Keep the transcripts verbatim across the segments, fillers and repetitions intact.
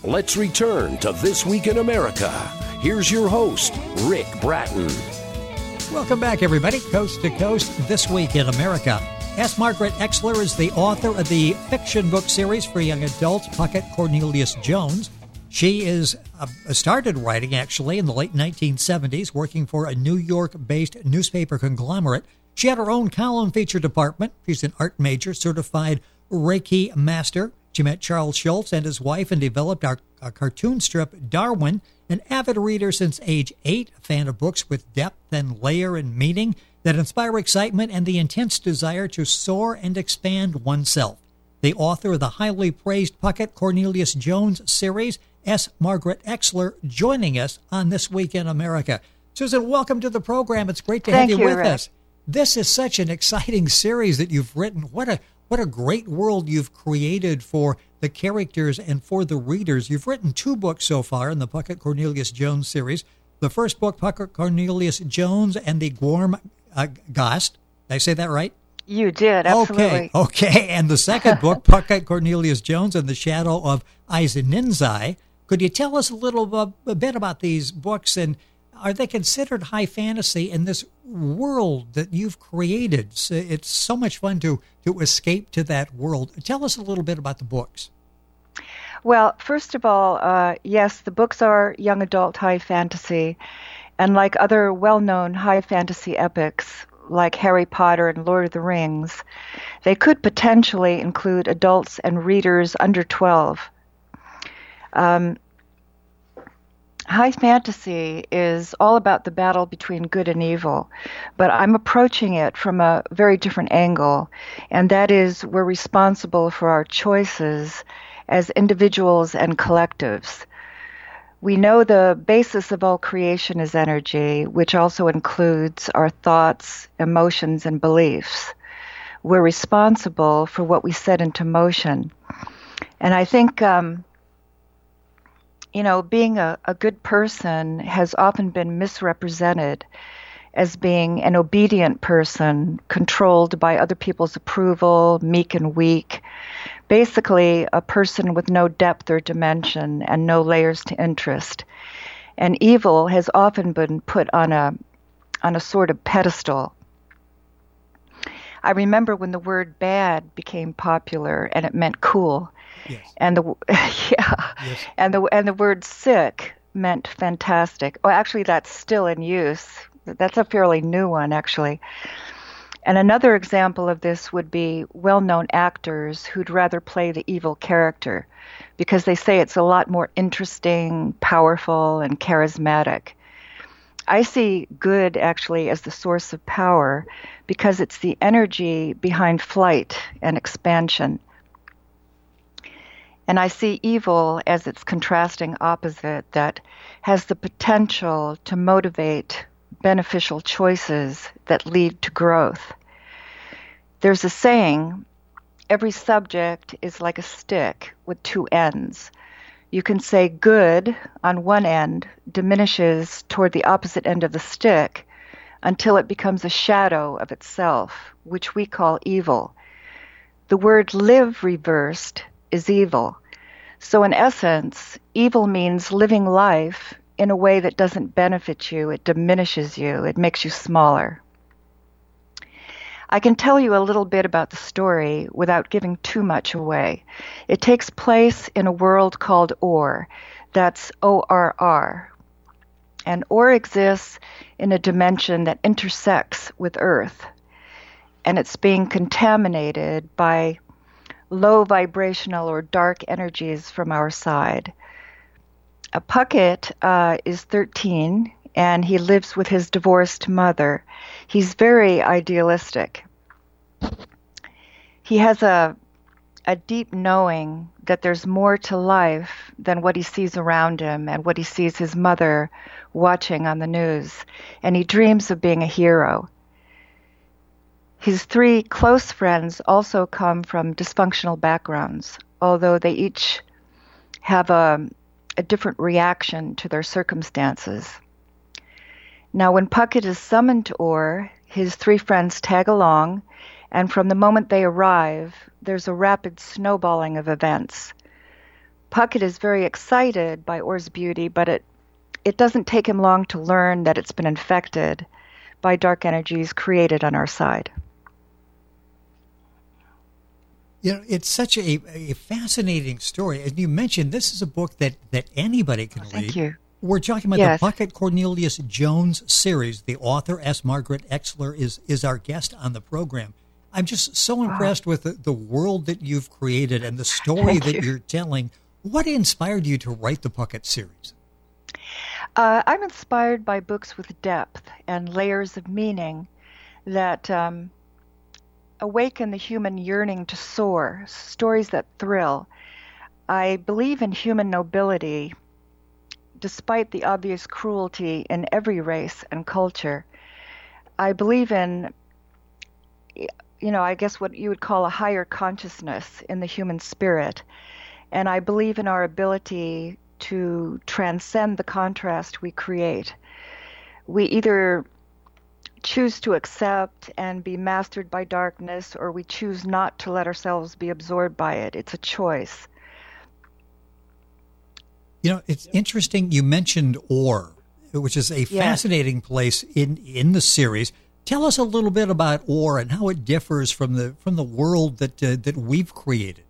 Let's return to This Week in America. Here's your host, Rick Bratton. Welcome back, everybody. Coast to Coast, This Week in America. S. Margaret Exler is the author of the fiction book series for young adults, Puckett Cornelius Jones. She is uh, started writing, actually, in the late nineteen seventies, working for a New York-based newspaper conglomerate. She had her own column feature department. She's an art major, certified Reiki master. She met Charles Schulz and his wife and developed our, our cartoon strip, Darwin. An avid reader since age eight, a fan of books with depth and layer and meaning that inspire excitement and the intense desire to soar and expand oneself. The author of the highly praised Puckett Cornelius Jones series, S. Margaret Exler, joining us on This Week in America. Susan, welcome to the program. It's great to Thank have you, you with Rick. us. This is such an exciting series that you've written. What a what a great world you've created for the characters and for the readers. You've written two books so far in the Puckett Cornelius Jones series. The first book, Puckett Cornelius Jones and the Gorm uh, Gast. Did I say that right? You did, absolutely. Okay, okay. And the second book, Puckett Cornelius Jones and the Shadow of Eisenninzai. Could you tell us a little uh, a bit about these books, and are they considered high fantasy in this world that you've created? So it's so much fun to, to escape to that world. Tell us a little bit about the books. Well, first of all, uh, yes, the books are young adult high fantasy, and like other well-known high fantasy epics, like Harry Potter and Lord of the Rings, they could potentially include adults and readers under twelve. Um, high fantasy is all about the battle between good and evil, but I'm approaching it from a very different angle, and that is we're responsible for our choices as individuals and collectives. We know the basis of all creation is energy, which also includes our thoughts, emotions, and beliefs. We're responsible for what we set into motion. And I think, um, you know, being a, a good person has often been misrepresented as being an obedient person, controlled by other people's approval, meek and weak. Basically, a person with no depth or dimension and no layers to interest. And evil has often been put on a on a sort of pedestal. I remember when the word bad became popular and it meant cool. Yes. And the yeah. Yes. And the and the word sick meant fantastic. Oh, actually that's still in use. That's a fairly new one, actually. And another example of this would be well-known actors who'd rather play the evil character because they say it's a lot more interesting, powerful, and charismatic. I see good actually as the source of power because it's the energy behind flight and expansion. And I see evil as its contrasting opposite that has the potential to motivate beneficial choices that lead to growth. There's a saying, every subject is like a stick with two ends. You can say good on one end diminishes toward the opposite end of the stick until it becomes a shadow of itself, which we call evil. The word live reversed is evil. So in essence, evil means living life in a way that doesn't benefit you, it diminishes you, it makes you smaller. I can tell you a little bit about the story without giving too much away. It takes place in a world called Orr. That's O R R. And Orr exists in a dimension that intersects with Earth. And it's being contaminated by low vibrational or dark energies from our side. A Puckett uh, is thirteen, and he lives with his divorced mother. He's very idealistic. He has a a deep knowing that there's more to life than what he sees around him and what he sees his mother watching on the news, and he dreams of being a hero. His three close friends also come from dysfunctional backgrounds, although they each have a a different reaction to their circumstances. Now, when Puckett is summoned to Orr, his three friends tag along, and from the moment they arrive, there's a rapid snowballing of events. Puckett is very excited by Orr's beauty, but it, it doesn't take him long to learn that it's been infected by dark energies created on our side. You know, it's such a, a fascinating story. As you mentioned, this is a book that, that anybody can oh, read. Thank you. We're talking about yes. the Puckett Cornelius Jones series. The author, S. Margaret Exler, is, is our guest on the program. I'm just so impressed wow. with the, the world that you've created and the story Thank that you. you're telling. What inspired you to write the Puckett series? Uh, I'm inspired by books with depth and layers of meaning that um, awaken the human yearning to soar, stories that thrill. I believe in human nobility, despite the obvious cruelty in every race and culture. I believe in, you know, I guess what you would call a higher consciousness in the human spirit. And I believe in our ability to transcend the contrast we create. We either choose to accept and be mastered by darkness, or we choose not to let ourselves be absorbed by it. It's a choice. You know, it's interesting you mentioned Orr, which is a yes. fascinating place in, in the series. Tell us a little bit about Orr and how it differs from the from the world that uh, that we've created.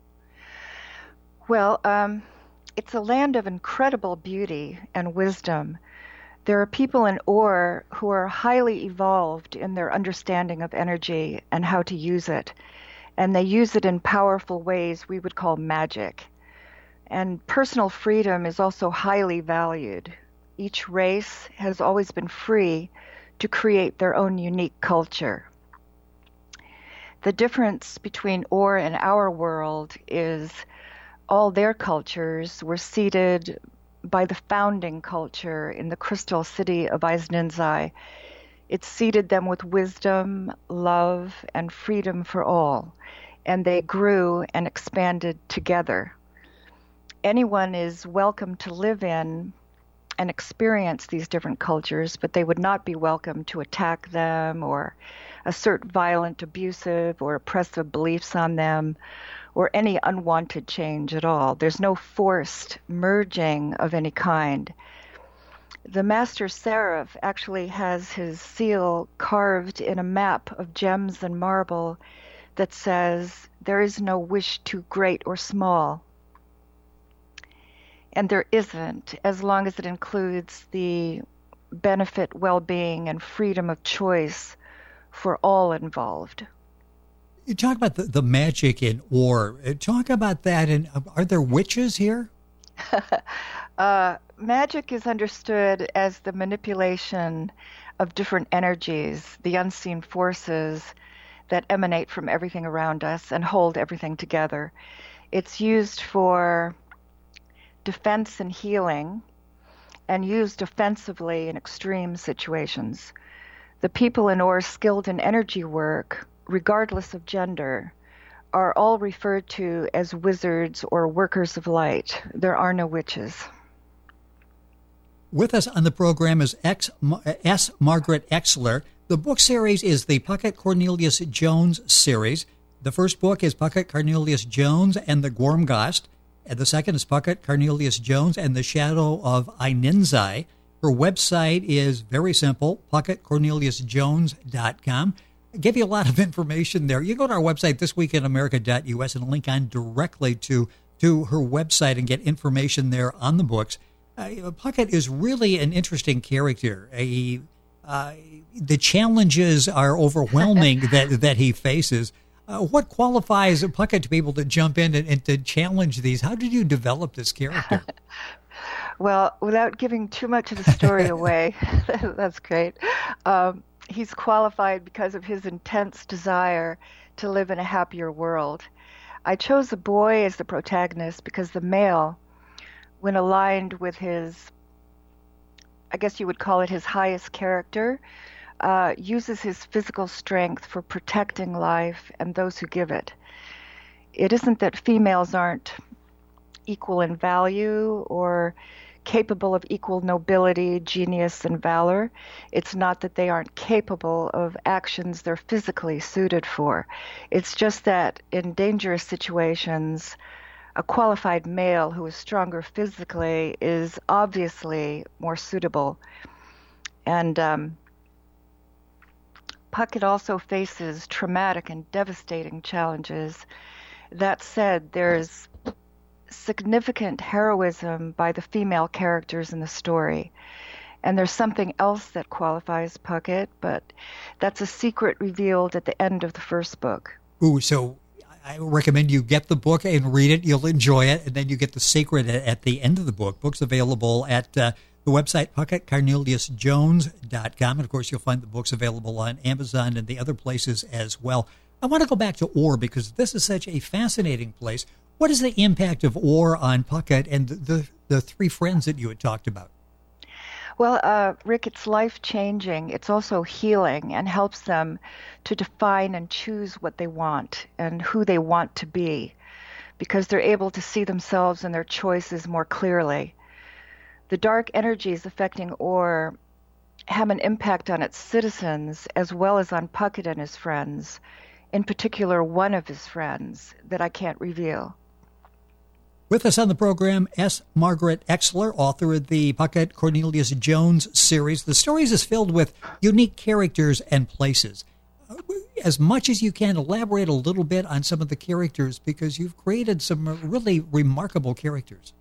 Well, um, it's a land of incredible beauty and wisdom. There are people in Orr who are highly evolved in their understanding of energy and how to use it. And they use it in powerful ways we would call magic. And personal freedom is also highly valued. Each race has always been free to create their own unique culture. The difference between Orr and our world is all their cultures were seeded by the founding culture in the crystal city of Izninzai. It seeded them with wisdom, love, and freedom for all, and they grew and expanded together. Anyone is welcome to live in and experience these different cultures, but they would not be welcome to attack them or assert violent, abusive, or oppressive beliefs on them, or any unwanted change at all. There's no forced merging of any kind. The Master Seraph actually has his seal carved in a map of gems and marble that says, "There is no wish too great or small." And there isn't, as long as it includes the benefit, well-being, and freedom of choice for all involved. You talk about the, the magic in Orr. Talk about that. And are there witches here? uh, magic is understood as the manipulation of different energies, the unseen forces that emanate from everything around us and hold everything together. It's used for defense and healing, and used offensively in extreme situations. The people in Orr skilled in energy work, regardless of gender, are all referred to as wizards or workers of light. There are no witches. With us on the program is X, S. Margaret Exler. The book series is the Puckett Cornelius Jones series. The first book is Puckett Cornelius Jones and the Gormgast. And the second is Puckett Cornelius Jones and the Shadow of Izninzai. Her website is very simple, puckett cornelius jones dot com. I give you a lot of information there. You go to our website, this week in america dot u s, and link on directly to, to her website and get information there on the books. Uh, Puckett is really an interesting character. A, uh, the challenges are overwhelming that, that he faces. Uh, what qualifies Puckett to be able to jump in and, and to challenge these? How did you develop this character? Well, without giving too much of the story away, that's great. Um, he's qualified because of his intense desire to live in a happier world. I chose a boy as the protagonist because the male, when aligned with his, I guess you would call it his highest character, Uh, uses his physical strength for protecting life and those who give it. It isn't that females aren't equal in value or capable of equal nobility, genius, and valor. It's not that they aren't capable of actions they're physically suited for. It's just that in dangerous situations, a qualified male who is stronger physically is obviously more suitable. And um, Puckett also faces traumatic and devastating challenges. That said, there's significant heroism by the female characters in the story. And there's something else that qualifies Puckett, but that's a secret revealed at the end of the first book. Ooh, so I recommend you get the book and read it. You'll enjoy it. And then you get the secret at the end of the book. Book's available at uh, the website puckett cornelius jones dot com. And, of course, you'll find the books available on Amazon and the other places as well. I want to go back to Orr because this is such a fascinating place. What is the impact of Orr on Puckett and the, the, the three friends that you had talked about? Well, uh, Rick, it's life-changing. It's also healing and helps them to define and choose what they want and who they want to be because they're able to see themselves and their choices more clearly. The dark energies affecting Orr have an impact on its citizens as well as on Puckett and his friends, in particular one of his friends that I can't reveal. With us on the program, S. Margaret Exler, author of the Puckett Cornelius Jones series. The series is filled with unique characters and places. As much as you can, elaborate a little bit on some of the characters because you've created some really remarkable characters.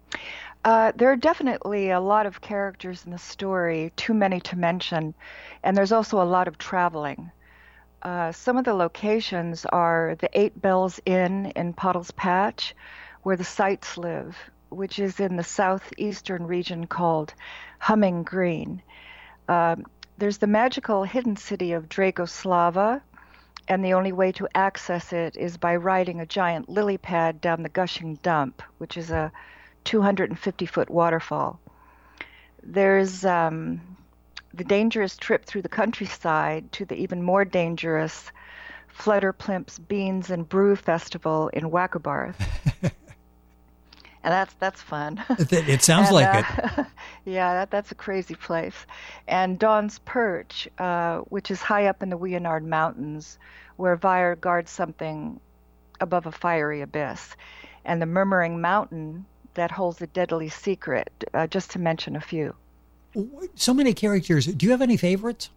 Uh, there are definitely a lot of characters in the story, too many to mention, and there's also a lot of traveling. Uh, some of the locations are the Eight Bells Inn in Pottle's Patch, where the Sights live, which is in the southeastern region called Humming Green. Um, there's the magical hidden city of Dragoslava, and the only way to access it is by riding a giant lily pad down the Gushing Dump, which is a two hundred fifty foot waterfall. There's um, the dangerous trip through the countryside to the even more dangerous Flutter Plimp's Beans and Brew Festival in Wackerbarth. And that's that's fun. It sounds and, like uh, it. Yeah, that, that's a crazy place. And Dawn's Perch, uh, which is high up in the Weonard Mountains, where Vyre guards something above a fiery abyss. And the Murmuring Mountain that holds a deadly secret, uh, just to mention a few. So many characters. Do you have any favorites?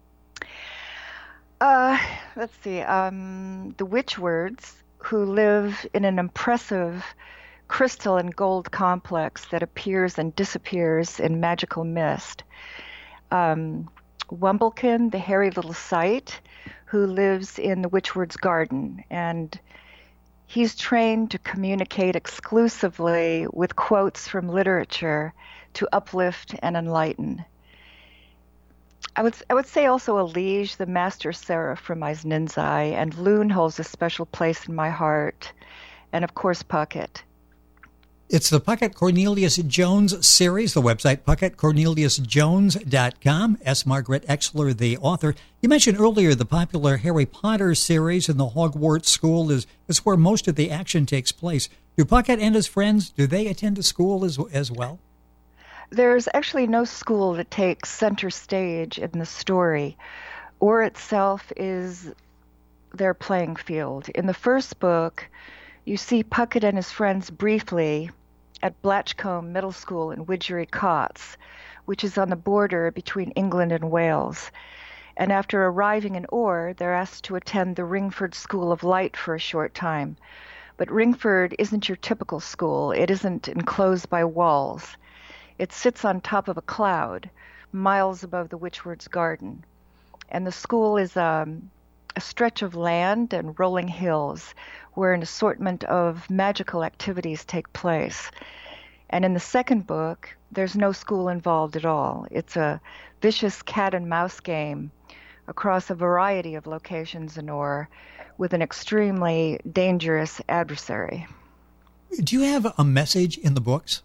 Uh, let's see. Um, the Witchwords, who live in an impressive crystal and gold complex that appears and disappears in magical mist. Um, Wumblekin, the hairy little sight, who lives in the Witchword's garden, and he's trained to communicate exclusively with quotes from literature to uplift and enlighten. I would I would say also Elige, the master seraph from Eisenenzai, and Loon holds a special place in my heart, and of course Puckett. It's the Puckett Cornelius Jones series, the website puckett cornelius jones dot com. S. Margaret Exler, the author. You mentioned earlier the popular Harry Potter series and the Hogwarts School is, is where most of the action takes place. Do Puckett and his friends, do they attend a school as, as well? There's actually no school that takes center stage in the story. Orr itself is their playing field. In the first book, you see Puckett and his friends briefly at Blatchcombe Middle School in Widgery Cots, which is on the border between England and Wales. And after arriving in Orr, they're asked to attend the Ringford School of Light for a short time. But Ringford isn't your typical school. It isn't enclosed by walls. It sits on top of a cloud, miles above the Witchword's garden. And the school is um, a stretch of land and rolling hills where an assortment of magical activities take place. And in the second book, there's no school involved at all. It's a vicious cat and mouse game across a variety of locations in Orr with an extremely dangerous adversary. Do you have a message in the books?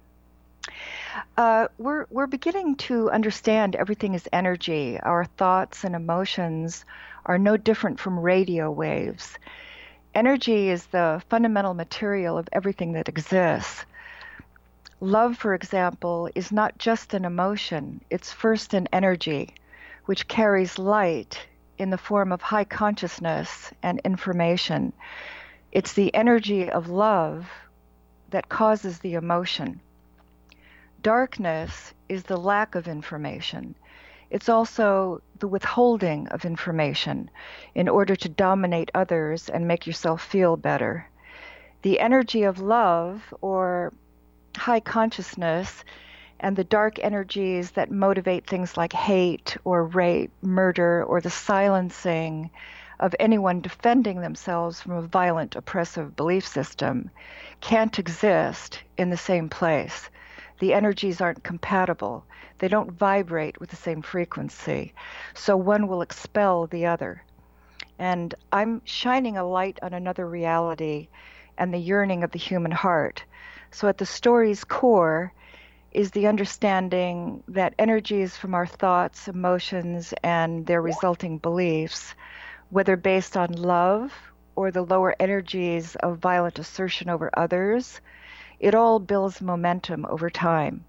Uh, we're we're beginning to understand everything is energy. Our thoughts and emotions are no different from radio waves. Energy is the fundamental material of everything that exists. Love, for example, is not just an emotion. It's first an energy, which carries light in the form of high consciousness and information. It's the energy of love that causes the emotion. Darkness is the lack of information. It's also the withholding of information in order to dominate others and make yourself feel better. The energy of love, or high consciousness, and the dark energies that motivate things like hate or rape, murder, or the silencing of anyone defending themselves from a violent, oppressive belief system can't exist in the same place. The energies aren't compatible. They don't vibrate with the same frequency. So one will expel the other. And I'm shining a light on another reality and the yearning of the human heart. So at the story's core is the understanding that energies from our thoughts, emotions, and their resulting beliefs, whether based on love or the lower energies of violent assertion over others, it all builds momentum over time.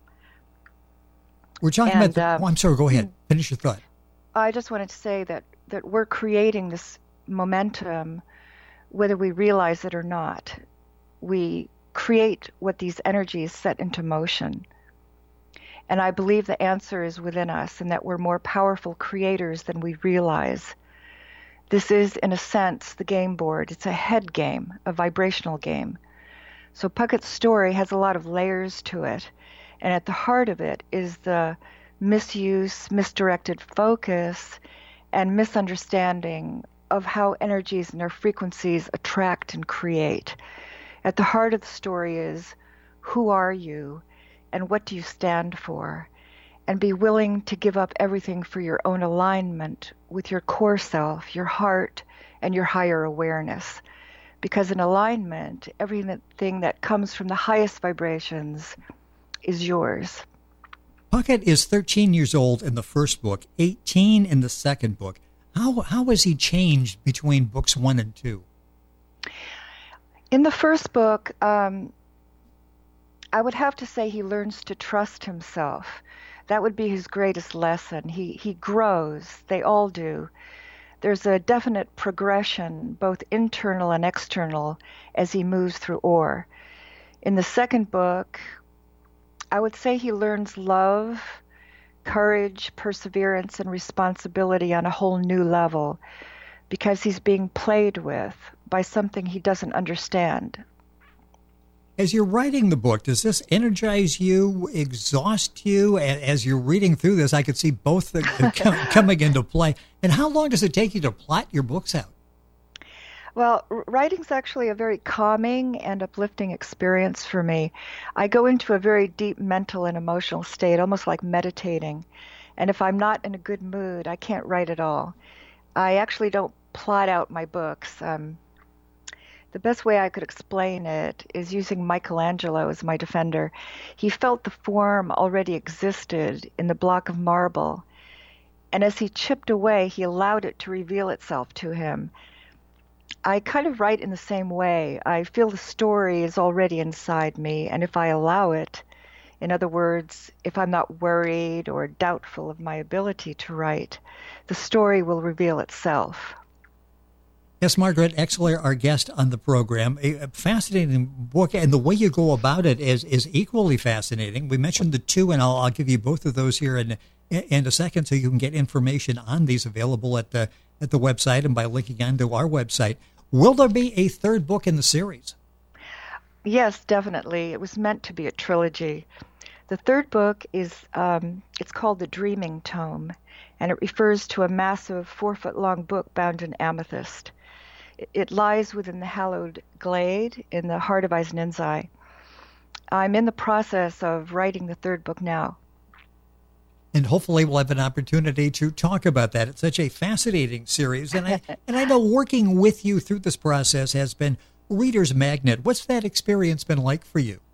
We're talking and, about the, uh, oh, I'm sorry, go ahead. Finish your thought. I just wanted to say that, that we're creating this momentum whether we realize it or not. We create what these energies set into motion. And I believe the answer is within us, and that we're more powerful creators than we realize. This is, in a sense, the game board. It's a head game, a vibrational game. So Puckett's story has a lot of layers to it, and at the heart of it is the misuse, misdirected focus, and misunderstanding of how energies and their frequencies attract and create. At the heart of the story is, who are you, and what do you stand for? And be willing to give up everything for your own alignment with your core self, your heart, and your higher awareness. Because in alignment, everything that comes from the highest vibrations is yours. Puckett is thirteen years old in the first book, eighteen in the second book. How how has he changed between books one and two? In the first book, um, I would have to say he learns to trust himself. That would be his greatest lesson. He he grows. They all do. There's a definite progression, both internal and external, as he moves through ore. In the second book, I would say he learns love, courage, perseverance, and responsibility on a whole new level, because he's being played with by something he doesn't understand. As you're writing the book, does this energize you, exhaust you? As you're reading through this, I could see both coming into play. And how long does it take you to plot your books out? Well, writing's actually a very calming and uplifting experience for me. I go into a very deep mental and emotional state, almost like meditating. And if I'm not in a good mood, I can't write at all. I actually don't plot out my books. Um, The best way I could explain it is using Michelangelo as my defender. He felt the form already existed in the block of marble, and as he chipped away, he allowed it to reveal itself to him. I kind of write in the same way. I feel the story is already inside me, and if I allow it, in other words, if I'm not worried or doubtful of my ability to write, the story will reveal itself. Yes, Margaret Exler, our guest on the program. A fascinating book, and the way you go about it is is equally fascinating. We mentioned the two, and I'll, I'll give you both of those here in in a second, so you can get information on these available at the at the website and by linking onto our website. Will there be a third book in the series? Yes, definitely. It was meant to be a trilogy. The third book is um, it's called The Dreaming Tome, and it refers to a massive four-foot-long book bound in amethyst. It lies within the hallowed glade in the heart of Eisenenzai. I'm in the process of writing the third book now. And hopefully we'll have an opportunity to talk about that. It's such a fascinating series. And I, and I know working with you through this process has been reader's magnet. What's that experience been like for you?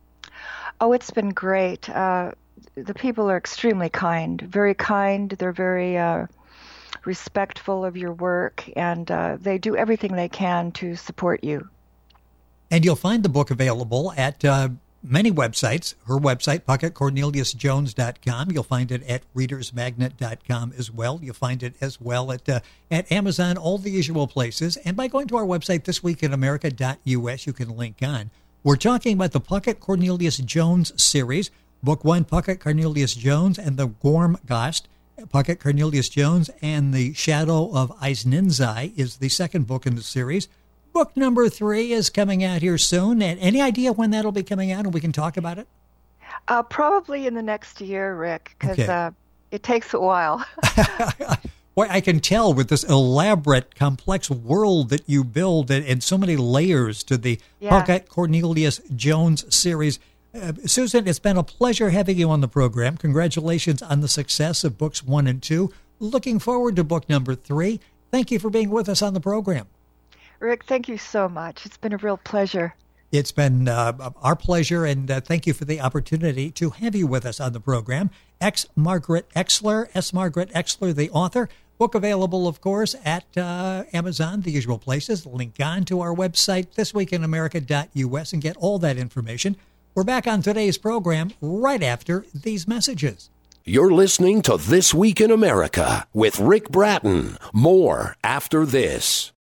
Oh, it's been great. Uh, the people are extremely kind, very kind. They're very... Uh, respectful of your work, and uh, they do everything they can to support you. And you'll find the book available at uh, many websites. Her website, puckett cornelius jones dot com. You'll find it at readers magnet dot com as well. You'll find it as well at uh, at Amazon, all the usual places. And by going to our website, this week in america dot u s, you can link on. We're talking about the Puckett Cornelius Jones series. Book one, Puckett Cornelius Jones and the Gormgast. Puckett Cornelius Jones and the Shadow of Eisenenzai is the second book in the series. Book number three is coming out here soon. And any idea when that'll be coming out and we can talk about it? Uh, probably in the next year, Rick, because Okay. uh, it takes a while. Boy, I can tell with this elaborate, complex world that you build and, and so many layers to the Yeah. Puckett Cornelius Jones series. Uh, Susan, it's been a pleasure having you on the program. Congratulations on the success of books one and two. Looking forward to book number three. Thank you for being with us on the program. Rick, thank you so much. It's been a real pleasure. It's been uh, our pleasure, and uh, thank you for the opportunity to have you with us on the program. X. Margaret Exler, S. Margaret Exler, the author. Book available, of course, at uh, Amazon, the usual places. Link on to our website, this week in america dot u s, and get all that information. We're back on today's program right after these messages. You're listening to This Week in America with Rick Bratton. More after this.